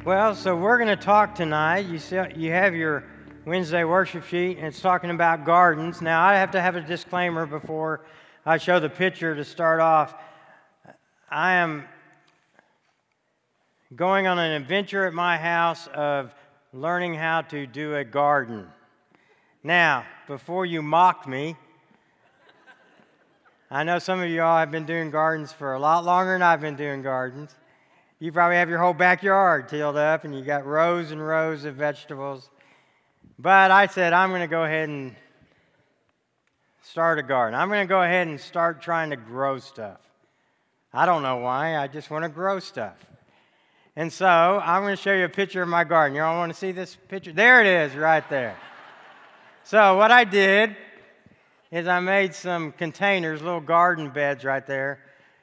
Well, so we're going to talk tonight. You have your Wednesday worship sheet, and it's talking about gardens. Now, I have to have a disclaimer before I show the picture to start off. I am going on an adventure at my house of learning how to do a garden. Now, before you mock me, I know some of you all have been doing gardens for a lot longer than I've been doing gardens. You probably have your whole backyard tilled up, and you got rows and rows of vegetables. But I said, I'm going to go ahead and start a garden. I'm going to go ahead and start trying to grow stuff. I don't know why. I just want to grow stuff. And so I'm going to show you a picture of my garden. You all want to see this picture? There it is, right there. So what I did is I made some containers, little garden beds right there.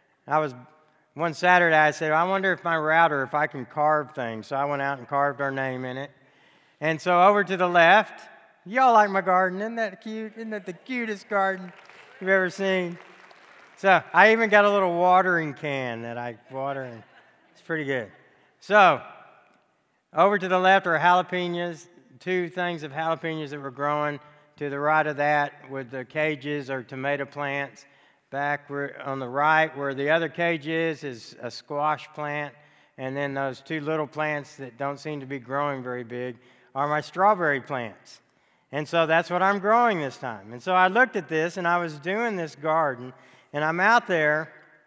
One Saturday, I said, I wonder if my router, if I can carve things. So I went out and carved our name in it. And so over to the left, y'all like my garden. Isn't that cute? Isn't that the cutest garden you've ever seen? So I even got a little watering can that I water, and it's pretty good. So over to the left are jalapenos, two things of jalapenos that were growing. To the right of that, with the cages, are tomato plants. Back on the right, where the other cage is a squash plant. And then those two little plants that don't seem to be growing very big are my strawberry plants. And so that's what I'm growing this time. And so I looked at this, and I was doing this garden, and I'm out there,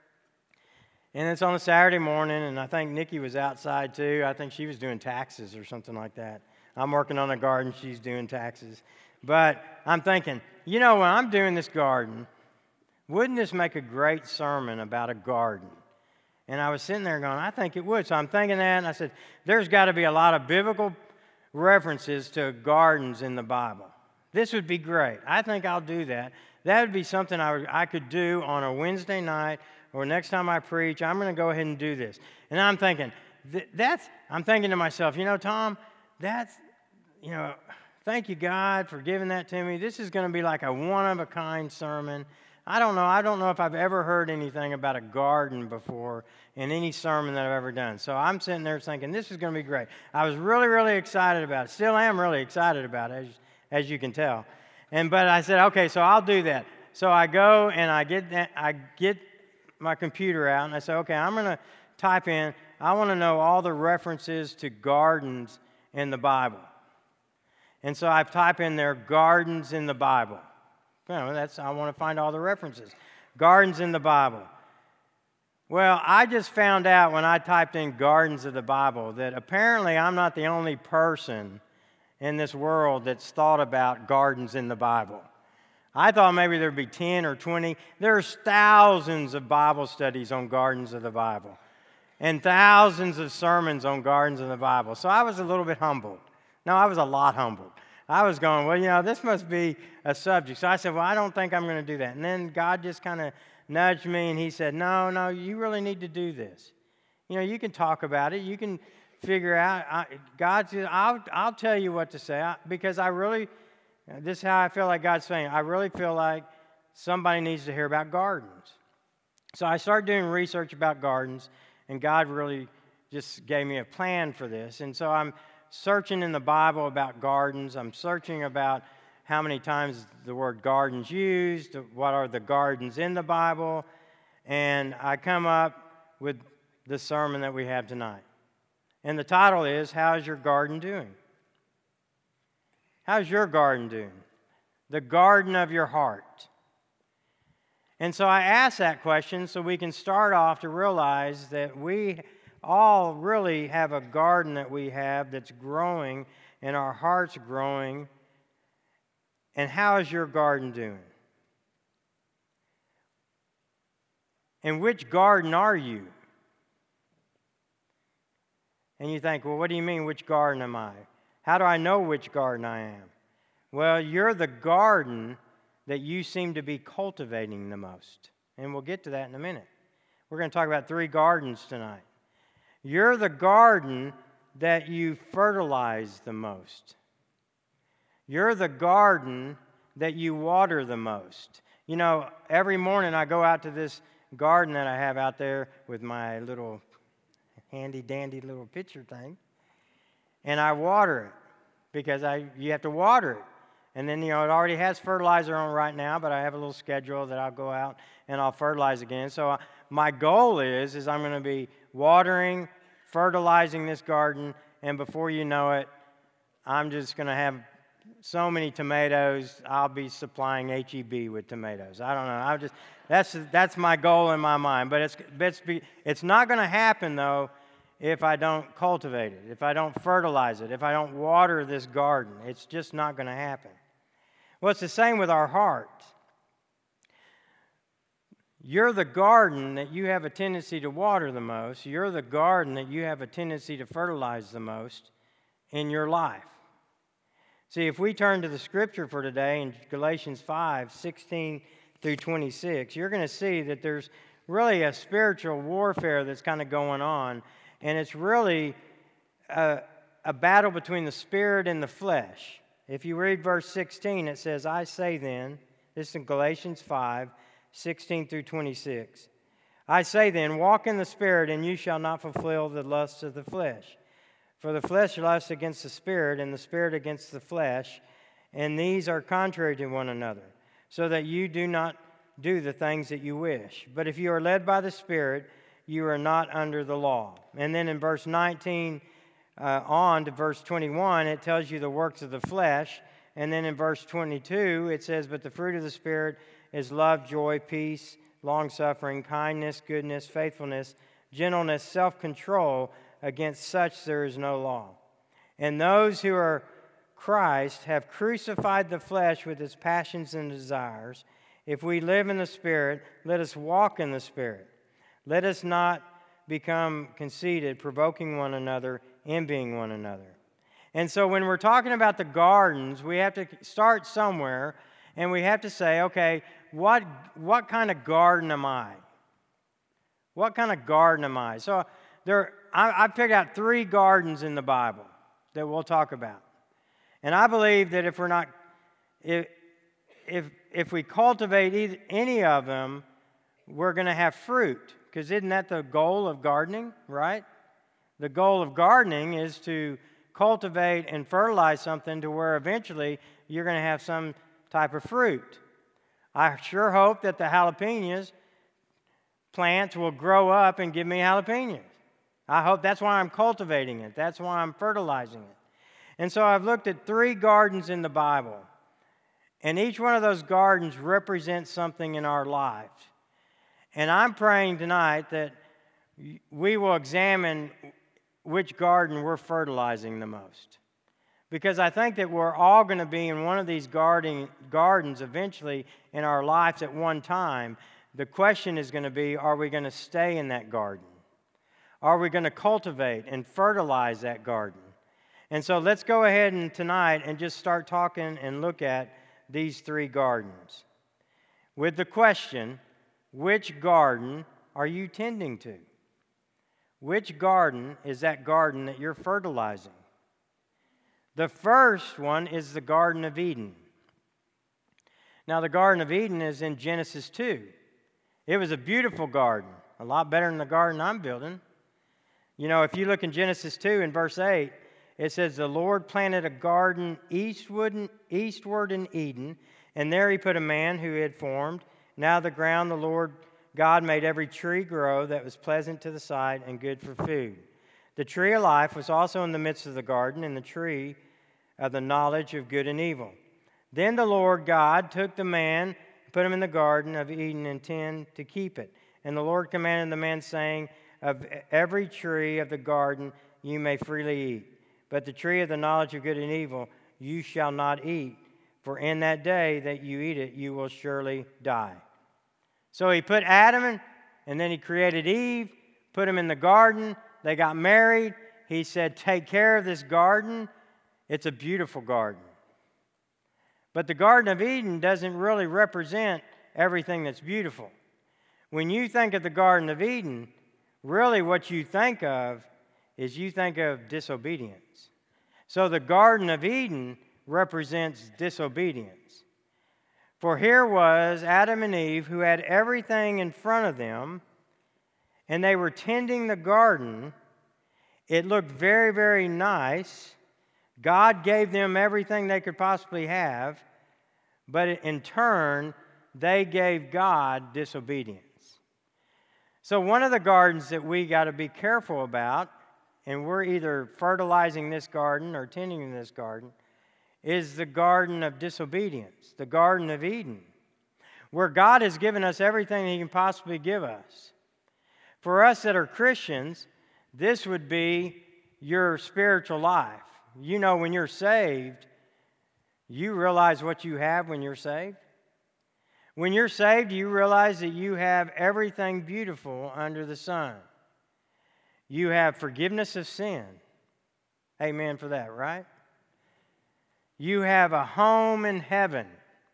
and it's on a Saturday morning, and I think Nikki was outside too. I think she was doing taxes or something like that. I'm working on a garden, she's doing taxes. But I'm thinking, when I'm doing this garden, wouldn't this make a great sermon about a garden? And I was sitting there going, I think it would. So I'm thinking that, and I said, there's got to be a lot of biblical references to gardens in the Bible. This would be great. I think I'll do that. That would be something I could do on a Wednesday night, or next time I preach, I'm going to go ahead and do this. And I'm thinking, I'm thinking to myself, Tom, thank you, God, for giving that to me. This is going to be like a one-of-a-kind sermon. I don't know if I've ever heard anything about a garden before in any sermon that I've ever done. So I'm sitting there thinking, this is going to be great. I was really, really excited about it. Still am really excited about it, as you can tell. But I said, okay, so I'll do that. So I go and I get my computer out, and I say, okay, I'm going to type in, I want to know all the references to gardens in the Bible. And so I type in there, gardens in the Bible. I want to find all the references. Gardens in the Bible. Well, I just found out when I typed in gardens of the Bible that apparently I'm not the only person in this world that's thought about gardens in the Bible. I thought maybe there'd be 10 or 20. There's thousands of Bible studies on gardens of the Bible and thousands of sermons on gardens of the Bible. So I was a little bit humbled. No, I was a lot humbled. I was going, this must be a subject. So I said, I don't think I'm going to do that. And then God just kind of nudged me, and he said, no, you really need to do this. You can talk about it. You can figure out. God said, I'll tell you what to say, because this is how I feel like God's saying. I really feel like somebody needs to hear about gardens. So I started doing research about gardens, and God really just gave me a plan for this. And so I'm searching in the Bible about gardens. I'm searching about how many times the word garden's used, what are the gardens in the Bible, and I come up with the sermon that we have tonight. And the title is, How's Your Garden Doing? How's your garden doing? The garden of your heart. And so I ask that question so we can start off to realize that we all really have a garden that we have that's growing, and our heart's growing. And how is your garden doing? And which garden are you? And you think, what do you mean, which garden am I? How do I know which garden I am? Well, you're the garden that you seem to be cultivating the most. And we'll get to that in a minute. We're going to talk about 3 gardens tonight. You're the garden that you fertilize the most. You're the garden that you water the most. Every morning I go out to this garden that I have out there with my little handy-dandy little pitcher thing, and I water it because you have to water it. And then, it already has fertilizer on right now, but I have a little schedule that I'll go out and I'll fertilize again. So my goal is I'm going to be watering, fertilizing this garden, and before you know it, I'm just going to have so many tomatoes, I'll be supplying HEB with tomatoes. I don't know. That's my goal in my mind. But it's not going to happen, though, if I don't cultivate it, if I don't fertilize it, if I don't water this garden. It's just not going to happen. Well, it's the same with our heart. You're the garden that you have a tendency to water the most. You're the garden that you have a tendency to fertilize the most in your life. See, if we turn to the scripture for today in Galatians 5:16 through 26, you're going to see that there's really a spiritual warfare that's kind of going on, and it's really a battle between the spirit and the flesh. If you read verse 16, it says, I say then, this is in Galatians 5:16 through 26. I say then, walk in the Spirit, and you shall not fulfill the lusts of the flesh. For the flesh lusts against the Spirit, and the Spirit against the flesh, and these are contrary to one another, so that you do not do the things that you wish. But if you are led by the Spirit, you are not under the law. And then in verse 19 on to verse 21, it tells you the works of the flesh. And then in verse 22, it says, but the fruit of the Spirit is love, joy, peace, long-suffering, kindness, goodness, faithfulness, gentleness, self-control. Against such there is no law. And those who are Christ have crucified the flesh with its passions and desires. If we live in the Spirit, let us walk in the Spirit. Let us not become conceited, provoking one another, envying one another. And so when we're talking about the gardens, we have to start somewhere, and we have to say, okay, what kind of garden am I? What kind of garden am I? So I picked out 3 gardens in the Bible that we'll talk about. And I believe that if we cultivate any of them, we're going to have fruit. Because isn't that the goal of gardening, right? The goal of gardening is to cultivate and fertilize something to where eventually you're going to have some type of fruit. I sure hope that the jalapenos plants will grow up and give me jalapenos. I hope that's why I'm cultivating it. That's why I'm fertilizing it. And so I've looked at 3 gardens in the Bible. And each one of those gardens represents something in our lives. And I'm praying tonight that we will examine which garden we're fertilizing the most. Because I think that we're all going to be in one of these gardens eventually in our lives at one time. The question is going to be, are we going to stay in that garden? Are we going to cultivate and fertilize that garden? And so let's go ahead and tonight and just start talking and look at these 3 gardens. With the question, which garden are you tending to? Which garden is that garden that you're fertilizing? The first one is the Garden of Eden. Now, the Garden of Eden is in Genesis 2. It was a beautiful garden, a lot better than the garden I'm building. If you look in Genesis 2 in verse 8, it says, the Lord planted a garden eastward in Eden, and there he put a man who he had formed. Now the ground the Lord God made every tree grow that was pleasant to the sight and good for food. The tree of life was also in the midst of the garden, and the tree of the knowledge of good and evil. Then the Lord God took the man, put him in the garden of Eden, and intended to keep it. And the Lord commanded the man, saying, of every tree of the garden you may freely eat, but the tree of the knowledge of good and evil you shall not eat, for in that day that you eat it you will surely die. So he put Adam and then he created Eve, put them in the garden. They got married. He said, take care of this garden. It's a beautiful garden. But the Garden of Eden doesn't really represent everything that's beautiful. When you think of the Garden of Eden, really what you think of is you think of disobedience. So the Garden of Eden represents disobedience. For here was Adam and Eve who had everything in front of them, and they were tending the garden, It looked very, very nice. God gave them everything they could possibly have, but in turn, they gave God disobedience. So one of the gardens that we got to be careful about, and we're either fertilizing this garden or tending this garden, is the garden of disobedience, the Garden of Eden, where God has given us everything He can possibly give us. For us that are Christians, this would be your spiritual life. You know, when you're saved, you realize what you have when you're saved. When you're saved, you realize that you have everything beautiful under the sun. You have forgiveness of sin. Amen for that, right? You have a home in heaven.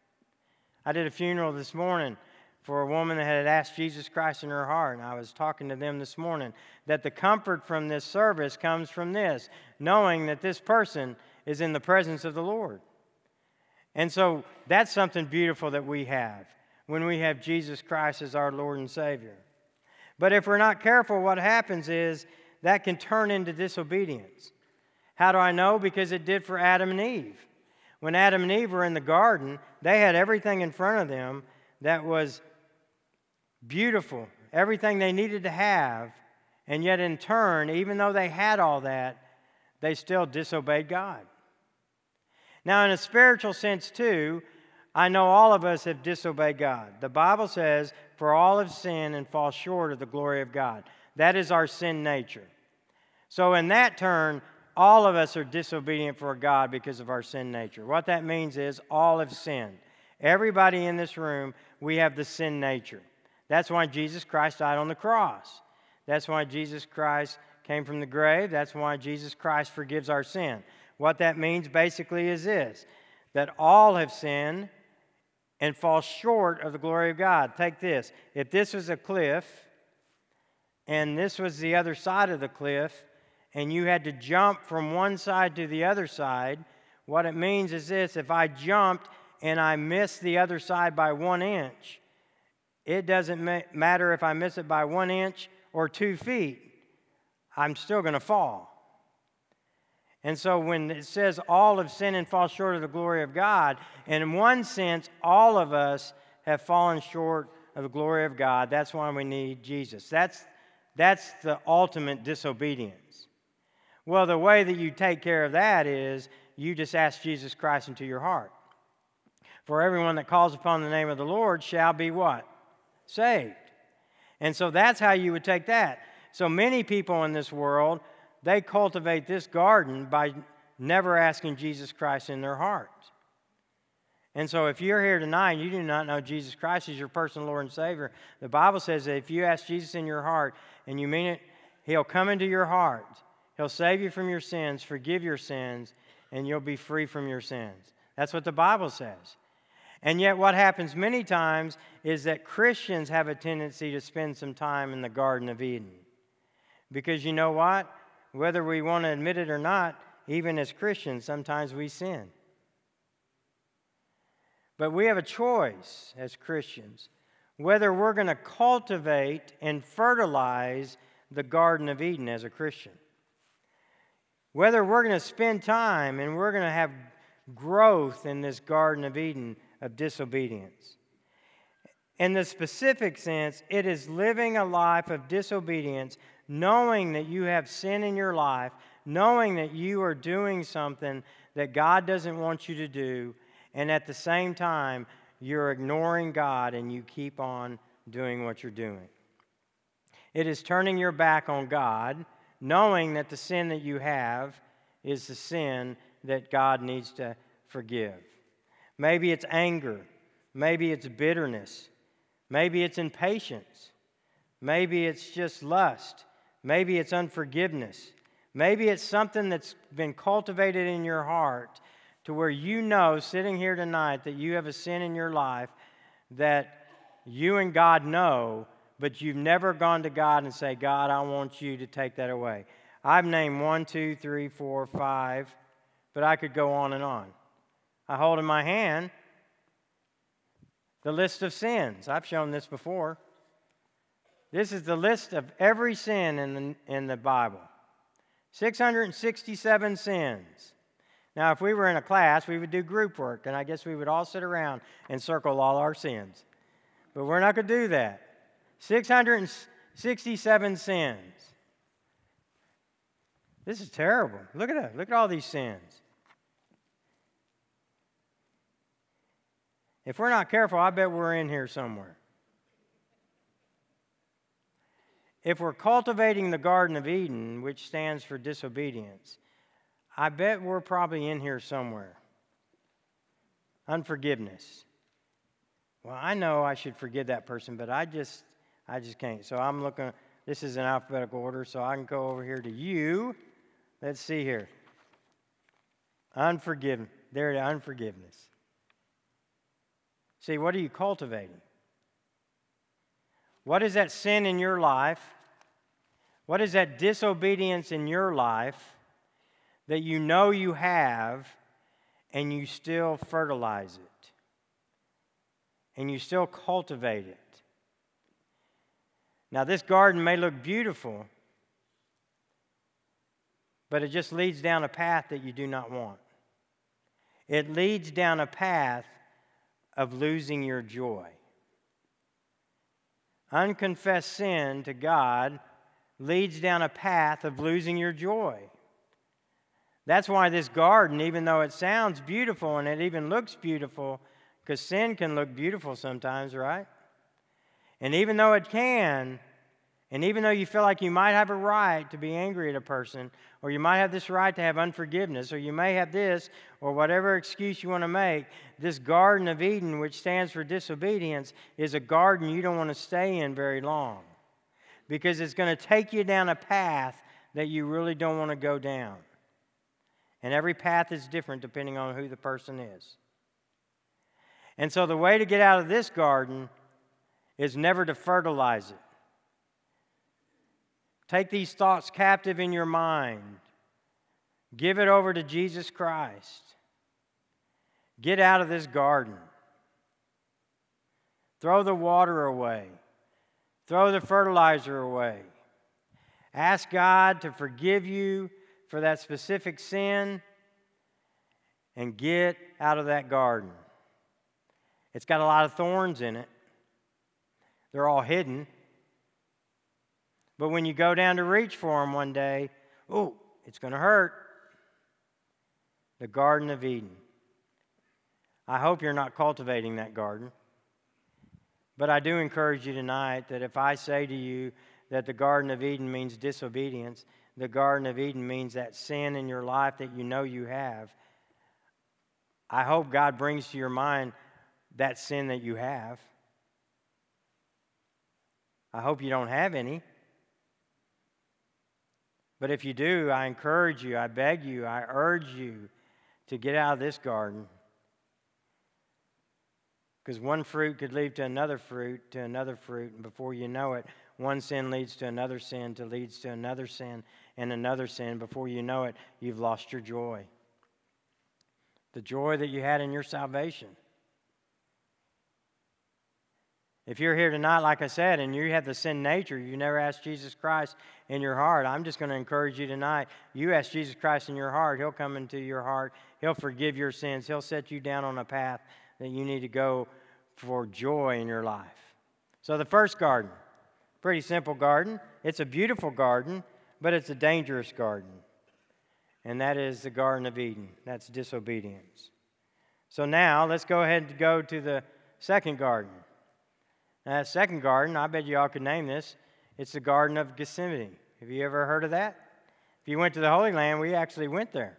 I did a funeral this morning for a woman that had asked Jesus Christ in her heart, and I was talking to them this morning that the comfort from this service comes from this, knowing that this person is in the presence of the Lord. And so that's something beautiful that we have when we have Jesus Christ as our Lord and Savior. But if we're not careful, what happens is that can turn into disobedience. How do I know? Because it did for Adam and Eve. When Adam and Eve were in the garden, they had everything in front of them that was beautiful, everything they needed to have, and yet in turn, even though they had all that, they still disobeyed God. Now, in a spiritual sense, too, I know all of us have disobeyed God. The Bible says, for all have sinned and fall short of the glory of God. That is our sin nature. So in that turn, all of us are disobedient for God because of our sin nature. What that means is all have sinned. Everybody in this room, we have the sin nature. That's why Jesus Christ died on the cross. That's why Jesus Christ came from the grave. That's why Jesus Christ forgives our sin. What that means basically is this, that all have sinned and fall short of the glory of God. Take this. If this was a cliff and this was the other side of the cliff and you had to jump from one side to the other side, what it means is this, if I jumped and I missed the other side by 1 inch, it doesn't matter if I miss it by 1 inch or 2 feet, I'm still going to fall. And so when it says all have sinned and fall short of the glory of God, and in one sense, all of us have fallen short of the glory of God. That's why we need Jesus. That's the ultimate disobedience. Well, the way that you take care of that is you just ask Jesus Christ into your heart. For everyone that calls upon the name of the Lord shall be what? Saved. And so that's how you would take that. So many people in this world, they cultivate this garden by never asking Jesus Christ in their heart. And so if you're here tonight and you do not know Jesus Christ as your personal Lord and Savior, the Bible says that if you ask Jesus in your heart and you mean it, He'll come into your heart. He'll save you from your sins, forgive your sins, and you'll be free from your sins. That's what the Bible says. And yet what happens many times is that Christians have a tendency to spend some time in the Garden of Eden. Because you know what? Whether we want to admit it or not, even as Christians, sometimes we sin. But we have a choice as Christians whether we're going to cultivate and fertilize the Garden of Eden as a Christian. Whether we're going to spend time and we're going to have growth in this Garden of Eden of disobedience. In the specific sense, it is living a life of disobedience, knowing that you have sin in your life, knowing that you are doing something that God doesn't want you to do, and at the same time, you're ignoring God and you keep on doing what you're doing. It is turning your back on God, knowing that the sin that you have is the sin that God needs to forgive. Maybe it's anger. Maybe it's bitterness. Maybe it's impatience. Maybe it's just lust. Maybe it's unforgiveness. Maybe it's something that's been cultivated in your heart to where you know, sitting here tonight, that you have a sin in your life that you and God know, but you've never gone to God and say, God, I want you to take that away. I've named 1, 2, 3, 4, 5, but I could go on and on. I hold in my hand the list of sins. I've shown this before. This is the list of every sin in the Bible. 667 sins. Now, if we were in a class, we would do group work, and I guess we would all sit around and circle all our sins. But we're not going to do that. 667 sins. This is terrible. Look at that. Look at all these sins. If we're not careful, I bet we're in here somewhere. If we're cultivating the Garden of Eden, which stands for disobedience, I bet we're probably in here somewhere. Unforgiveness. Well, I know I should forgive that person, but I just can't. So I'm looking, this is in alphabetical order, so I can go over here to you. Let's see here. Unforgiveness. There, unforgiveness. See, what are you cultivating? What is that sin in your life? What is that disobedience in your life that you know you have and you still fertilize it? And you still cultivate it? Now, this garden may look beautiful, but it just leads down a path that you do not want. It leads down a path of losing your joy. Unconfessed sin to God leads down a path of losing your joy. That's why this garden, even though it sounds beautiful and it even looks beautiful, because sin can look beautiful sometimes, right? And even though it can, and even though you feel like you might have a right to be angry at a person, or you might have this right to have unforgiveness, or you may have this, or whatever excuse you want to make, this Garden of Eden, which stands for disobedience, is a garden you don't want to stay in very long. Because it's going to take you down a path that you really don't want to go down. And every path is different depending on who the person is. And so the way to get out of this garden is never to fertilize it. Take these thoughts captive in your mind. Give it over to Jesus Christ. Get out of this garden. Throw the water away. Throw the fertilizer away. Ask God to forgive you for that specific sin and get out of that garden. It's got a lot of thorns in it. They're all hidden. But when you go down to reach for them one day, oh, it's going to hurt. The Garden of Eden. I hope you're not cultivating that garden. But I do encourage you tonight that if I say to you that the Garden of Eden means disobedience, the Garden of Eden means that sin in your life that you know you have, I hope God brings to your mind that sin that you have. I hope you don't have any. But if you do, I encourage you, I beg you, I urge you to get out of this garden. Because one fruit could lead to another fruit, and before you know it, one sin leads to another sin, leads to another sin, and another sin. Before you know it, you've lost your joy. The joy that you had in your salvation. If you're here tonight, like I said, and you have the sin nature, you never asked Jesus Christ in your heart, I'm just going to encourage you tonight. You ask Jesus Christ in your heart, He'll come into your heart. He'll forgive your sins. He'll set you down on a path that you need to go for joy in your life. So the first garden, pretty simple garden. It's a beautiful garden, but it's a dangerous garden. And that is the Garden of Eden. That's disobedience. So now let's go ahead and go to the second garden. Now, that second garden, I bet you all could name this. It's the Garden of Gethsemane. Have you ever heard of that? If you went to the Holy Land, we actually went there.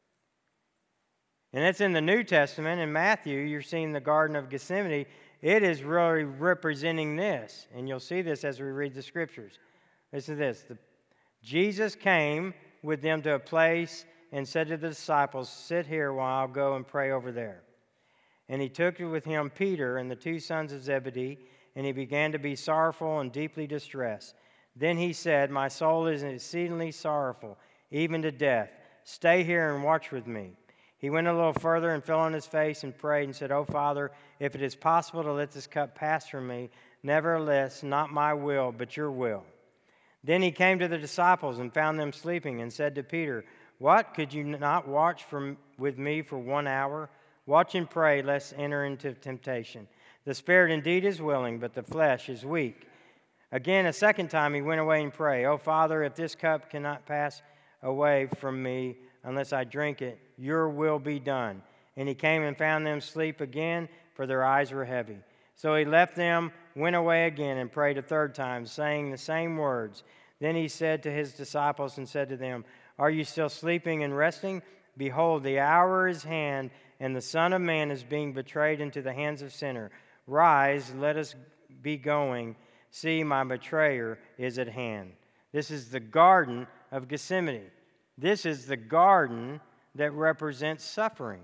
And it's in the New Testament. In Matthew, you're seeing the Garden of Gethsemane. It is really representing this. And you'll see this as we read the Scriptures. Listen to this. Jesus came with them to a place and said to the disciples, "Sit here while I'll go and pray over there." And He took with Him Peter and the two sons of Zebedee, and He began to be sorrowful and deeply distressed. Then He said, "My soul is exceedingly sorrowful, even to death. Stay here and watch with me." He went a little further and fell on His face and prayed and said, "Oh, Father, if it is possible to let this cup pass from me, nevertheless, not my will, but your will." Then he came to the disciples and found them sleeping and said to Peter, "What, could you not watch with me for 1 hour? Watch and pray, lest enter into temptation. The spirit indeed is willing, but the flesh is weak." Again, a second time he went away and prayed, "O Father, if this cup cannot pass away from me unless I drink it, your will be done." And he came and found them asleep again, for their eyes were heavy. So he left them, went away again, and prayed a third time, saying the same words. Then he said to his disciples and said to them, "Are you still sleeping and resting? Behold, the hour is hand, and the Son of Man is being betrayed into the hands of sinners. Rise, let us be going. See, my betrayer is at hand." This is the Garden of Gethsemane. This is the garden that represents suffering.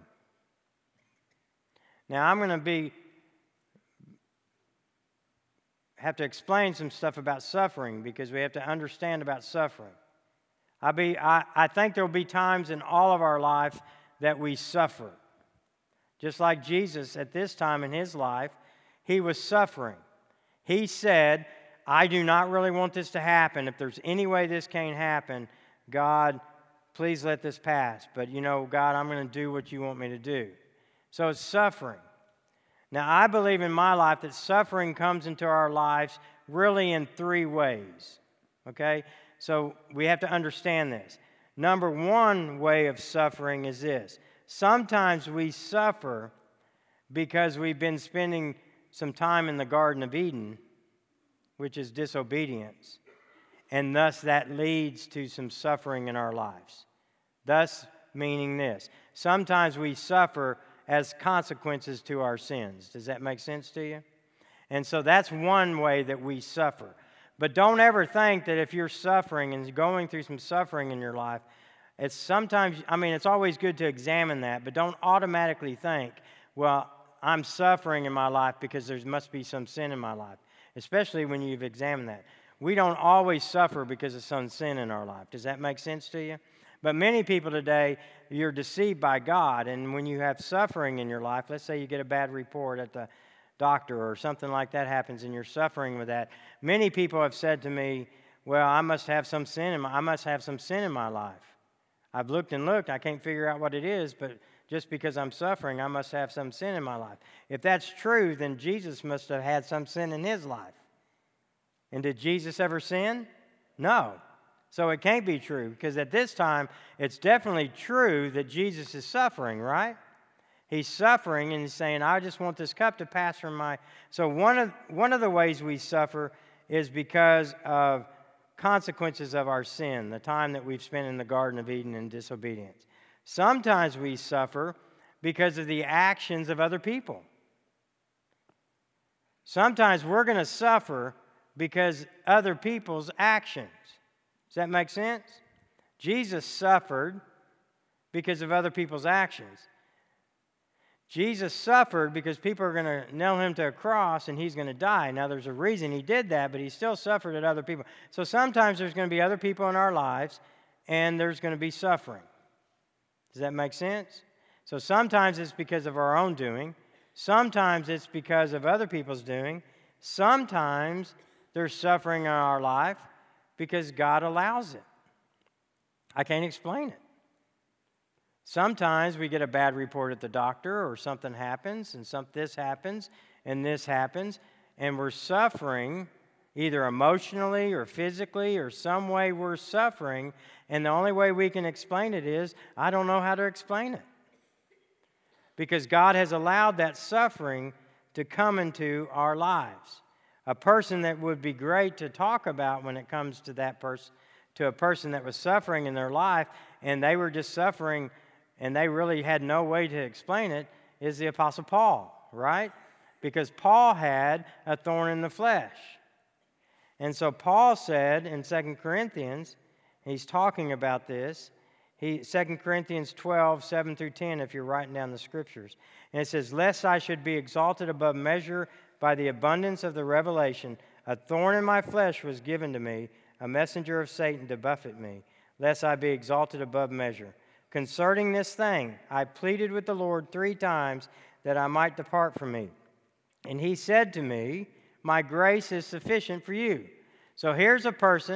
Now, I'm going to have to explain some stuff about suffering because we have to understand about suffering. I think there will be times in all of our life that we suffer. Just like Jesus at this time in his life, he was suffering. He said, "I do not really want this to happen. If there's any way this can't happen, God, please let this pass. But God, I'm going to do what you want me to do." So it's suffering. Now, I believe in my life that suffering comes into our lives really in 3 ways. Okay? So we have to understand this. Number one way of suffering is this. Sometimes we suffer because we've been spending some time in the Garden of Eden, which is disobedience, and thus that leads to some suffering in our lives. Thus, meaning this. Sometimes we suffer as consequences to our sins. Does that make sense to you? And so that's one way that we suffer. But don't ever think that if you're suffering and going through some suffering in your life, it's always good to examine that, but don't automatically think, well, I'm suffering in my life because there must be some sin in my life, especially when you've examined that. We don't always suffer because of some sin in our life. Does that make sense to you? But many people today, you're deceived by God, and when you have suffering in your life, let's say you get a bad report at the doctor or something like that happens and you're suffering with that. Many people have said to me, "Well, I must have some sin in my life. I've looked and looked, I can't figure out what it is, but just because I'm suffering, I must have some sin in my life." If that's true, then Jesus must have had some sin in his life. And did Jesus ever sin? No. So it can't be true, because at this time, it's definitely true that Jesus is suffering, right? He's suffering and he's saying, "I just want this cup to pass from my..." So one of the ways we suffer is because of consequences of our sin, the time that we've spent in the Garden of Eden in disobedience. Sometimes we suffer because of the actions of other people. Sometimes we're going to suffer because other people's actions. Does that make sense? Jesus suffered because of other people's actions. Jesus suffered because people are going to nail him to a cross and he's going to die. Now, there's a reason he did that, but he still suffered at other people. So sometimes there's going to be other people in our lives and there's going to be suffering. Does that make sense? So sometimes it's because of our own doing. Sometimes it's because of other people's doing. Sometimes there's suffering in our life because God allows it. I can't explain it. Sometimes we get a bad report at the doctor or something happens and this happens and this happens and we're suffering either emotionally or physically or some way we're suffering, and the only way we can explain it is, I don't know how to explain it. Because God has allowed that suffering to come into our lives. A person that would be great to talk about when it comes to that person, to a person that was suffering in their life and they were just suffering and they really had no way to explain it, is the Apostle Paul, right? Because Paul had a thorn in the flesh. And so Paul said in 2 Corinthians, he's talking about this, 2 Corinthians 12, 7 through 10, if you're writing down the scriptures. And it says, "Lest I should be exalted above measure by the abundance of the revelation, a thorn in my flesh was given to me, a messenger of Satan to buffet me, lest I be exalted above measure. Concerning this thing, I pleaded with the Lord 3 times that I might depart from me. And he said to me, my grace is sufficient for you." So here's a person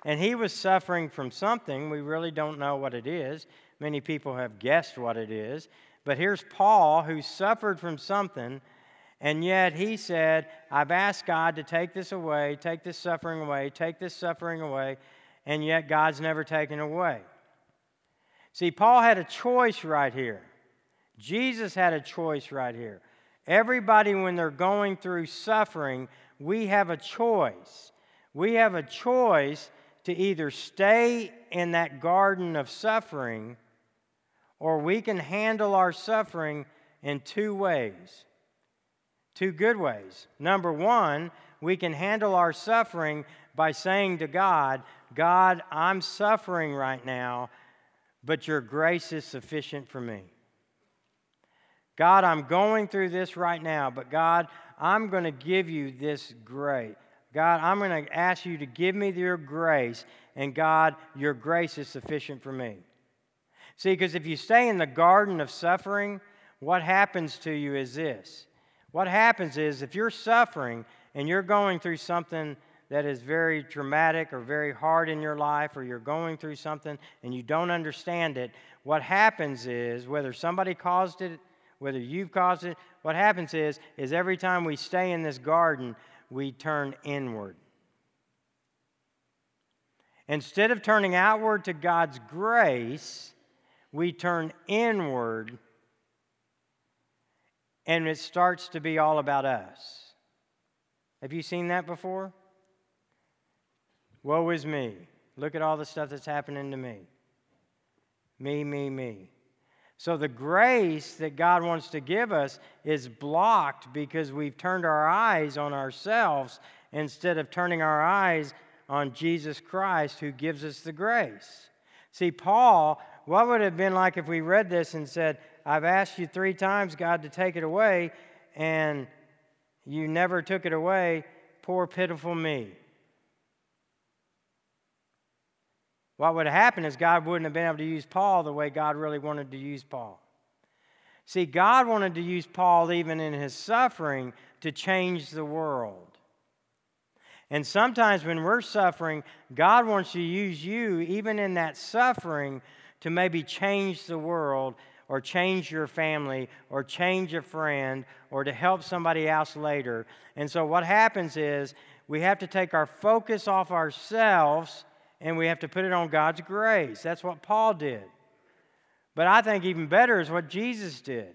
And he was suffering from something. We really don't know what it is. Many people have guessed what it is. But here's Paul, who suffered from something, and yet he said, I've asked God to take this away, take this suffering away, take this suffering away, and yet God's never taken away. See, Paul had a choice right here. Jesus had a choice right here. Everybody, when they're going through suffering, we have a choice. We have a choice to either stay in that garden of suffering, or we can handle our suffering in two ways, two good ways. Number one, we can handle our suffering by saying to God, God, I'm suffering right now, but your grace is sufficient for me. God, I'm going through this right now, but God, I'm going to give you this grace. God, I'm going to ask you to give me your grace, and God, your grace is sufficient for me. See, because if you stay in the garden of suffering, what happens to you is this. What happens is if you're suffering and you're going through something that is very traumatic or very hard in your life, or you're going through something and you don't understand it, what happens is, whether somebody caused it, whether you've caused it, what happens is every time we stay in this garden, we turn inward. Instead of turning outward to God's grace, we turn inward, and it starts to be all about us. Have you seen that before? Woe is me. Look at all the stuff that's happening to me. Me. So the grace that God wants to give us is blocked because we've turned our eyes on ourselves instead of turning our eyes on Jesus Christ, who gives us the grace. See, Paul, what would it have been like if we read this and said, I've asked you 3 times, God, to take it away, and you never took it away, poor pitiful me. What would have happened is God wouldn't have been able to use Paul the way God really wanted to use Paul. See, God wanted to use Paul even in his suffering to change the world. And sometimes when we're suffering, God wants to use you even in that suffering to maybe change the world, or change your family, or change a friend, or to help somebody else later. And so what happens is we have to take our focus off ourselves and we have to put it on God's grace. That's what Paul did. But I think even better is what Jesus did.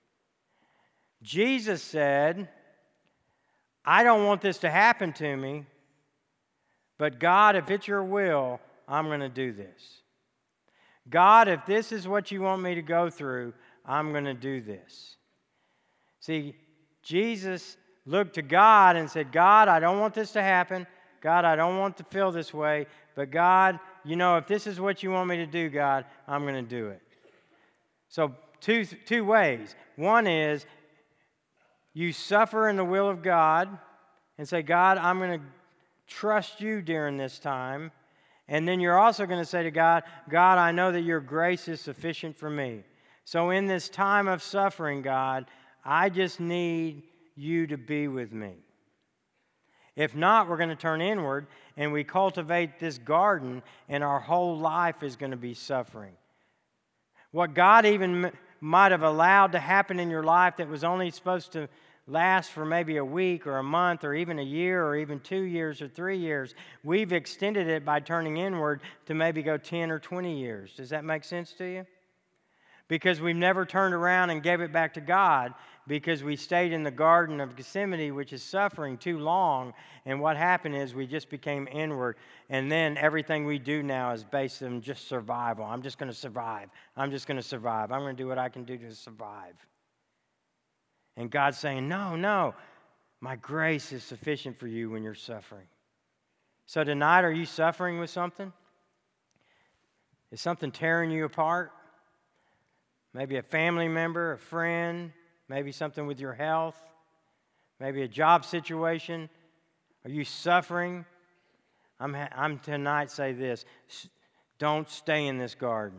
Jesus said, I don't want this to happen to me, but God, if it's your will, I'm going to do this. God, if this is what you want me to go through, I'm going to do this. See, Jesus looked to God and said, God, I don't want this to happen. God, I don't want to feel this way. But God, you know, if this is what you want me to do, God, I'm going to do it. So two ways. One is you suffer in the will of God and say, God, I'm going to trust you during this time. And then you're also going to say to God, God, I know that your grace is sufficient for me. So in this time of suffering, God, I just need you to be with me. If not, we're going to turn inward and we cultivate this garden, and our whole life is going to be suffering. What God even might have allowed to happen in your life that was only supposed to last for maybe a week or a month or even a year or even 2 years or 3 years, we've extended it by turning inward to maybe go 10 or 20 years. Does that make sense to you? Because we've never turned around and gave it back to God, because we stayed in the Garden of Gethsemane, which is suffering, too long. And what happened is we just became inward. And then everything we do now is based on just survival. I'm just going to survive. I'm just going to survive. I'm going to do what I can do to survive. And God's saying, no, my grace is sufficient for you when you're suffering. So tonight, are you suffering with something? Is something tearing you apart? Maybe a family member, a friend, maybe something with your health, maybe a job situation. Are you suffering? I'm tonight say this: don't stay in this garden.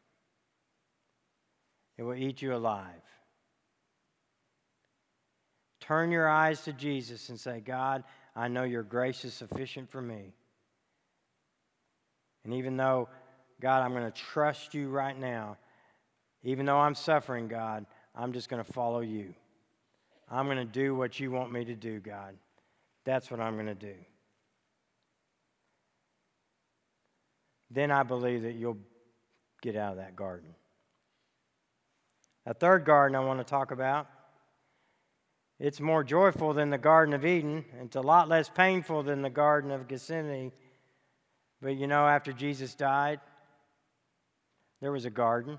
It will eat you alive. Turn your eyes to Jesus and say, God, I know your grace is sufficient for me. And even though, God, I'm going to trust you right now, even though I'm suffering, God, I'm just going to follow you. I'm going to do what you want me to do, God. That's what I'm going to do. Then I believe that you'll get out of that garden. A third garden I want to talk about. It's more joyful than the Garden of Eden. It's a lot less painful than the Garden of Gethsemane. But you know, after Jesus died, there was a garden.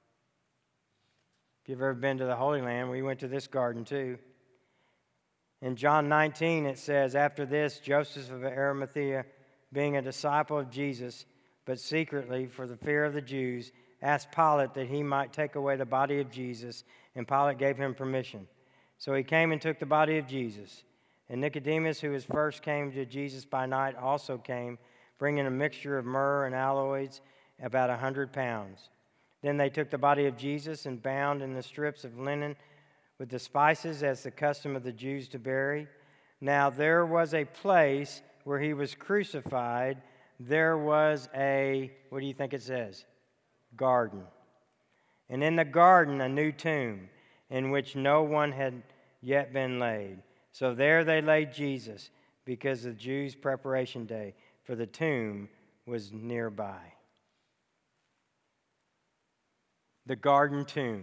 If you've ever been to the Holy Land, we went to this garden too. In John 19, it says, after this, Joseph of Arimathea, being a disciple of Jesus, but secretly for the fear of the Jews, asked Pilate that he might take away the body of Jesus, and Pilate gave him permission. So he came and took the body of Jesus. And Nicodemus, who was first came to Jesus by night, also came, bringing a mixture of myrrh and aloes, about 100 pounds. Then they took the body of Jesus and bound in the strips of linen with the spices, as the custom of the Jews to bury. Now there was a place where he was crucified. There was a, what do you think it says? Garden. And in the garden a new tomb, in which no one had yet been laid. So there they laid Jesus, because the Jews' preparation day, for the tomb was nearby. The garden tomb.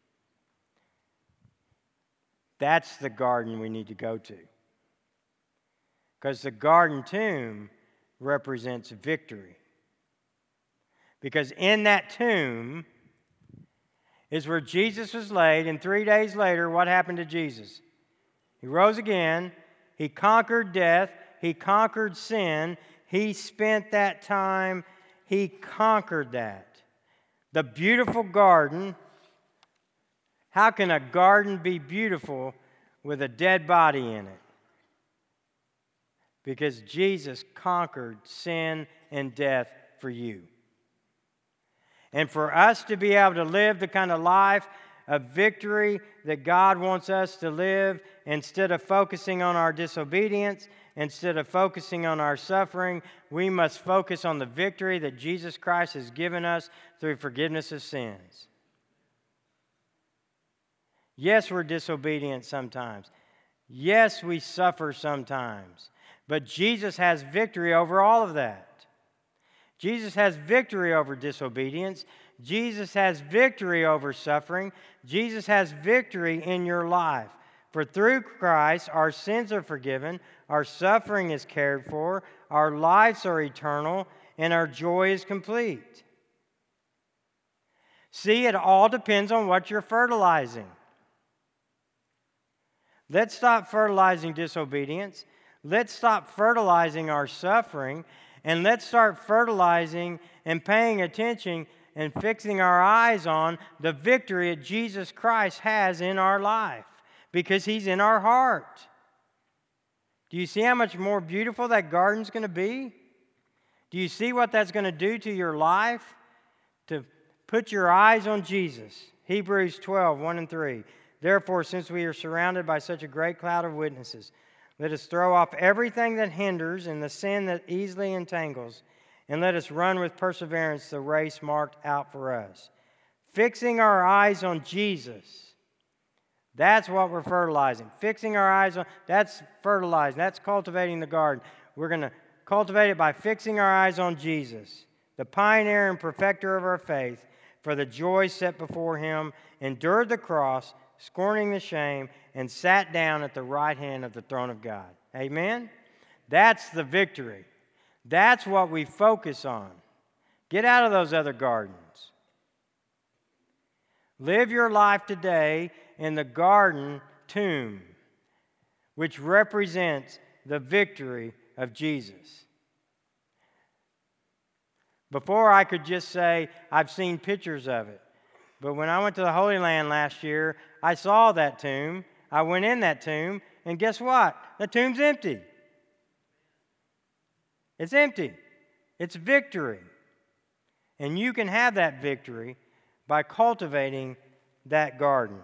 That's the garden we need to go to. Because the garden tomb represents victory. Because in that tomb is where Jesus was laid, and 3 days later, what happened to Jesus? He rose again. He conquered death. He conquered sin. He spent that time, he conquered that. The beautiful garden. How can a garden be beautiful with a dead body in it? Because Jesus conquered sin and death for you. And for us to be able to live the kind of life of victory that God wants us to live, instead of focusing on our disobedience, instead of focusing on our suffering, we must focus on the victory that Jesus Christ has given us through forgiveness of sins. Yes, we're disobedient sometimes. Yes, we suffer sometimes. But Jesus has victory over all of that. Jesus has victory over disobedience. Jesus has victory over suffering. Jesus has victory in your life. For through Christ, our sins are forgiven, our suffering is cared for, our lives are eternal, and our joy is complete. See, it all depends on what you're fertilizing. Let's stop fertilizing disobedience. Let's stop fertilizing our suffering. And let's start fertilizing and paying attention and fixing our eyes on the victory that Jesus Christ has in our life, because he's in our heart. Do you see how much more beautiful that garden's going to be? Do you see what that's going to do to your life? To put your eyes on Jesus. Hebrews 12, 1 and 3. Therefore, since we are surrounded by such a great cloud of witnesses, let us throw off everything that hinders and the sin that easily entangles, and let us run with perseverance the race marked out for us. Fixing our eyes on Jesus. That's what we're fertilizing. Fixing our eyes on, that's fertilizing. That's cultivating the garden. We're going to cultivate it by fixing our eyes on Jesus, the pioneer and perfecter of our faith, for the joy set before him, endured the cross, scorning the shame, and sat down at the right hand of the throne of God. Amen? That's the victory. That's what we focus on. Get out of those other gardens. Live your life today in the garden tomb, which represents the victory of Jesus. Before, I could just say, I've seen pictures of it. But when I went to the Holy Land last year, I saw that tomb. I went in that tomb, and guess what? The tomb's empty. It's empty. It's victory. And you can have that victory by cultivating that garden.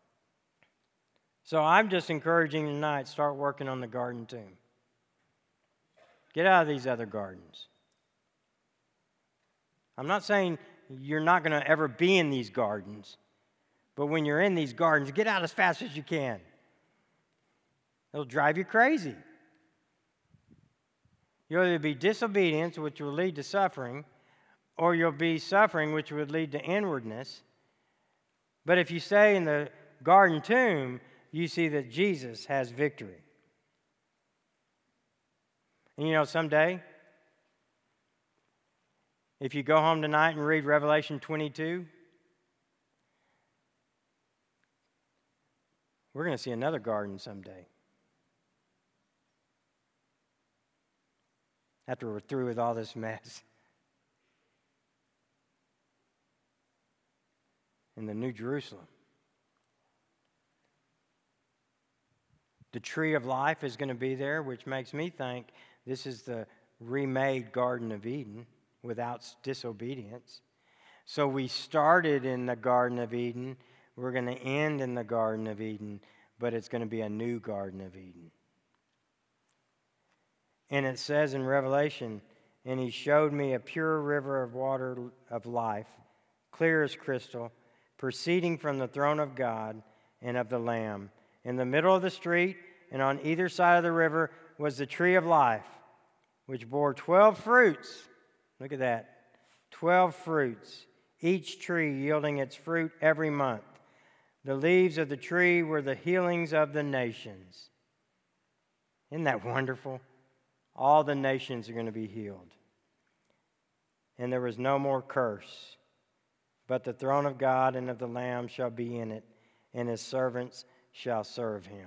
So I'm just encouraging you tonight, start working on the garden tomb. Get out of these other gardens. I'm not saying you're not going to ever be in these gardens, but when you're in these gardens, get out as fast as you can. It'll drive you crazy. You'll either be disobedience, which will lead to suffering, or you'll be suffering, which would lead to inwardness. But if you stay in the garden tomb, you see that Jesus has victory. And you know, someday, if you go home tonight and read Revelation 22, we're going to see another garden someday. After we're through with all this mess. In the New Jerusalem. The tree of life is going to be there, which makes me think this is the remade Garden of Eden without disobedience. So we started in the Garden of Eden. We're going to end in the Garden of Eden, but it's going to be a new Garden of Eden. And it says in Revelation, and he showed me a pure river of water of life, clear as crystal, proceeding from the throne of God and of the Lamb. In the middle of the street and on either side of the river was the tree of life, which bore 12 fruits. Look at that. 12 fruits, each tree yielding its fruit every month. The leaves of the tree were the healings of the nations. Isn't that wonderful? All the nations are going to be healed. And there was no more curse. But the throne of God and of the Lamb shall be in it, and his servants shall serve him.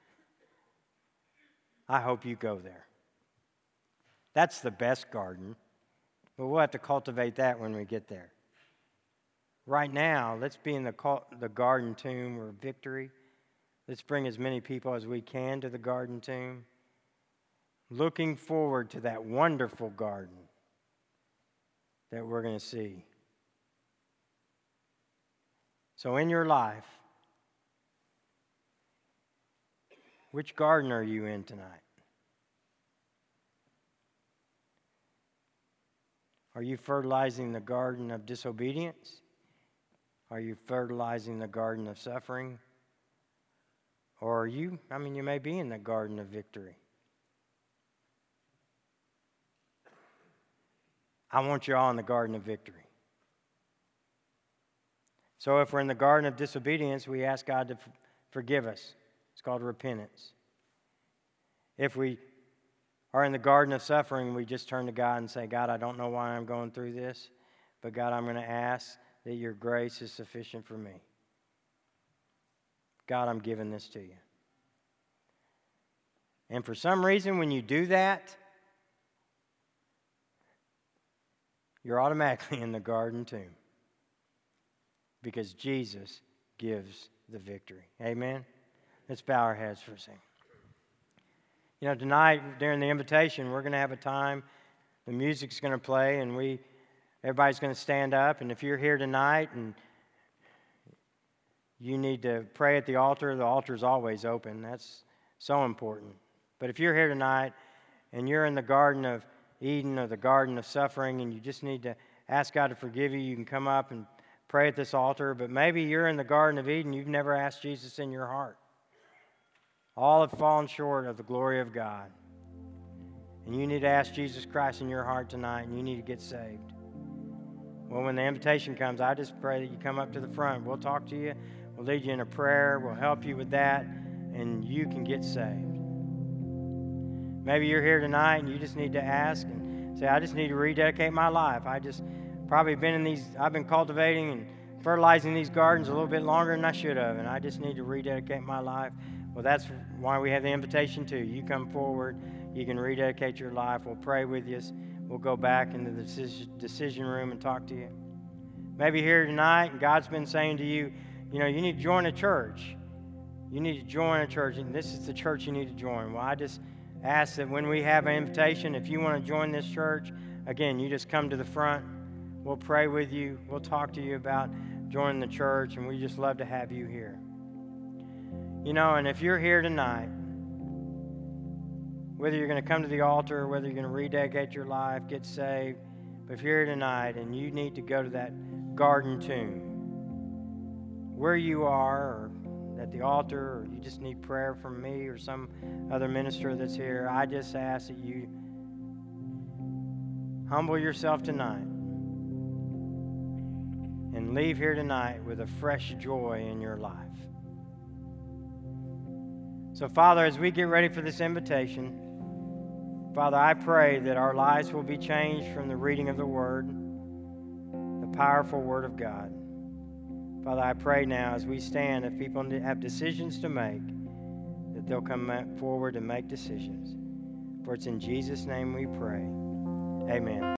I hope you go there. That's the best garden, but we'll have to cultivate that when we get there. Right now, let's be in the garden tomb or victory. Let's bring as many people as we can to the garden tomb, looking forward to that wonderful garden that we're going to see. So in your life, which garden are you in tonight? Are you fertilizing the garden of disobedience? Are you fertilizing the garden of suffering? Or are you may be in the garden of victory. I want you all in the garden of victory. So if we're in the garden of disobedience, we ask God to forgive us. It's called repentance. If we are in the garden of suffering, we just turn to God and say, God, I don't know why I'm going through this, but God, I'm going to ask that your grace is sufficient for me. God, I'm giving this to you. And for some reason, when you do that, you're automatically in the garden tomb. Because Jesus gives the victory. Amen? Let's bow our heads for a second. You know, tonight, during the invitation, we're going to have a time. The music's going to play, and everybody's going to stand up. And if you're here tonight and you need to pray at the altar's always open. That's so important. But if you're here tonight and you're in the Garden of Eden or the Garden of Suffering and you just need to ask God to forgive you, you can come up and pray at this altar. But maybe you're in the Garden of Eden, you've never asked Jesus in your heart. All have fallen short of the glory of God. And you need to ask Jesus Christ in your heart tonight, and you need to get saved. Well, when the invitation comes, I just pray that you come up to the front. We'll talk to you. We'll lead you in a prayer. We'll help you with that, and you can get saved. Maybe you're here tonight, and you just need to ask and say, I just need to rededicate my life. I've been cultivating and fertilizing these gardens a little bit longer than I should have, and I just need to rededicate my life. Well, that's why we have the invitation too. You come forward, you can rededicate your life. We'll pray with you. We'll go back into the decision room and talk to you. Maybe here tonight, and God's been saying to you, you need to join a church. You need to join a church, and this is the church you need to join. Well, I just ask that when we have an invitation, if you want to join this church, again, you just come to the front. We'll pray with you. We'll talk to you about joining the church, and we just love to have you here. And if you're here tonight, whether you're going to come to the altar, whether you're going to rededicate your life, get saved, But if you're here tonight and you need to go to that garden tomb, where you are, or at the altar, or you just need prayer from me or some other minister that's here, I just ask that you humble yourself tonight and leave here tonight with a fresh joy in your life. So, Father, as we get ready for this invitation, Father, I pray that our lives will be changed from the reading of the Word, the powerful Word of God. Father, I pray now as we stand, if people have decisions to make, that they'll come forward and make decisions. For it's in Jesus' name we pray. Amen.